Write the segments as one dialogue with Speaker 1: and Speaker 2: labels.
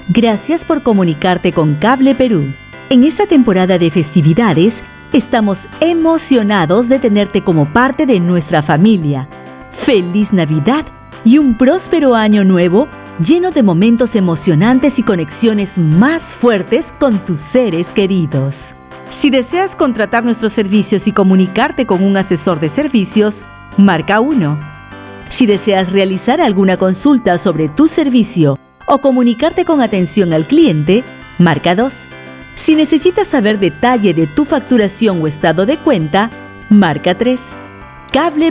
Speaker 1: Gracias por comunicarte con Cable Perú. En esta temporada de festividades, estamos emocionados de tenerte como parte de nuestra familia. ¡Feliz Navidad y un próspero año nuevo lleno de momentos emocionantes y conexiones más fuertes con tus seres queridos! Si deseas contratar nuestros servicios y comunicarte con un asesor de servicios, marca 1. Si deseas realizar alguna consulta sobre tu servicio o comunicarte con atención al cliente, marca 2. Si necesitas saber detalle de tu facturación o estado de cuenta, marca 3. Cable.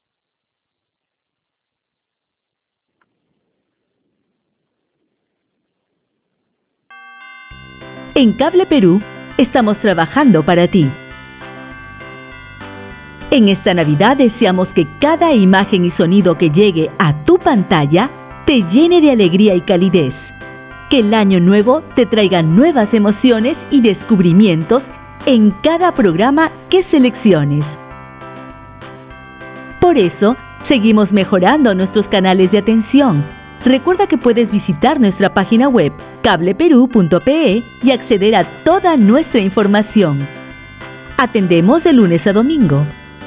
Speaker 1: En Cable Perú, estamos trabajando para ti. En esta Navidad deseamos que cada imagen y sonido que llegue a tu pantalla te llene de alegría y calidez. Que el año nuevo te traiga nuevas emociones y descubrimientos en cada programa que selecciones. Por eso, seguimos mejorando nuestros canales de atención. Recuerda que puedes visitar nuestra página web cableperú.pe y acceder a toda nuestra información. Atendemos de lunes a domingo.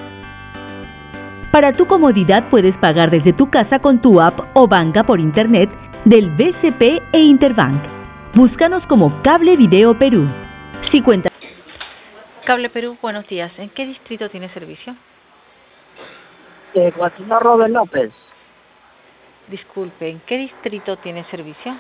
Speaker 1: Para tu comodidad puedes pagar desde tu casa con tu app o banca por internet del BCP e Interbank. Búscanos como Cable Video Perú. Si cuentas...
Speaker 2: Cable Perú, buenos días. ¿En qué distrito tiene servicio?
Speaker 3: Joaquín Robert López.
Speaker 2: Disculpe, ¿en qué distrito tiene servicio?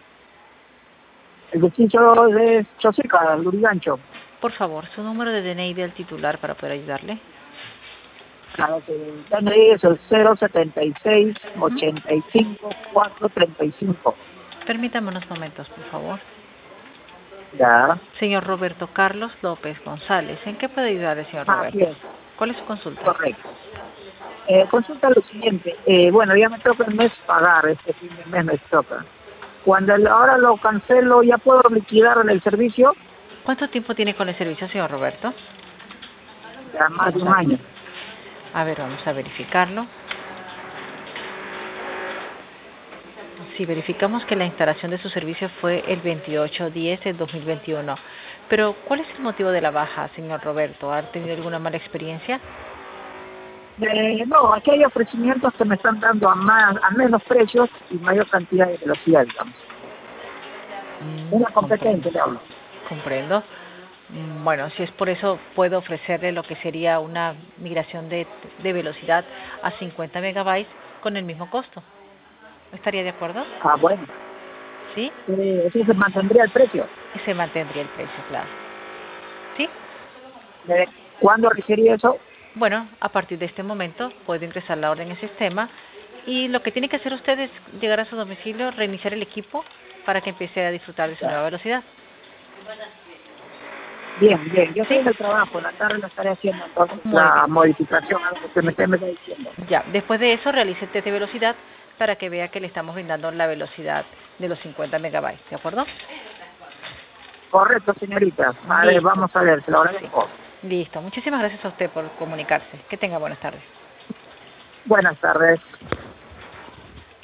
Speaker 3: El distrito de Chosica, Lurigancho.
Speaker 2: Por favor, su número de DNI del titular para poder ayudarle.
Speaker 3: Claro que el DNI es el 076 85 435.
Speaker 2: Permítame unos momentos, por favor.
Speaker 3: Ya.
Speaker 2: Señor Roberto Carlos López González, ¿en qué puede ayudarle, señor Roberto?
Speaker 3: Así es.
Speaker 2: ¿Cuál es su consulta?
Speaker 3: Correcto. Consulta lo siguiente. Bueno, ya me toca el mes pagar, este fin de mes me toca. Cuando ahora lo cancelo, ¿ya puedo liquidar el servicio?
Speaker 2: ¿Cuánto tiempo tiene con el servicio, señor Roberto?
Speaker 3: Ya más de un año.
Speaker 2: A ver, vamos a verificarlo. Si verificamos que la instalación de su servicio fue el 28/10 del 2021. Pero, ¿cuál es el motivo de la baja, señor Roberto? ¿Ha tenido alguna mala experiencia?
Speaker 3: No, aquí hay ofrecimientos que me están dando a menos precios y mayor cantidad de velocidad, digamos. Una competencia, le hablo.
Speaker 2: Comprendo. Bueno, si es por eso, puedo ofrecerle lo que sería una migración de velocidad a 50 megabytes con el mismo costo. ¿Estaría de acuerdo?
Speaker 3: Ah, bueno.
Speaker 2: ¿Sí?
Speaker 3: ¿Eso se mantendría el precio?
Speaker 2: Y se mantendría el precio, claro. ¿Sí?
Speaker 3: ¿Cuándo requería eso?
Speaker 2: Bueno, a partir de este momento puedo ingresar la orden en el sistema y lo que tiene que hacer usted es llegar a su domicilio, reiniciar el equipo para que empiece a disfrutar de su nueva velocidad.
Speaker 3: Bien, bien. Yo estoy en el trabajo, en la tarde lo estaré haciendo entonces la modificación a lo que me está diciendo.
Speaker 2: Ya, después de eso realice el test de velocidad para que vea que le estamos brindando la velocidad de los 50 megabytes, ¿de acuerdo?
Speaker 3: Correcto, señorita. A ver, vamos a ver, se lo agradezco.
Speaker 2: Listo. Muchísimas gracias a usted por comunicarse. Que tenga buenas tardes.
Speaker 3: Buenas tardes.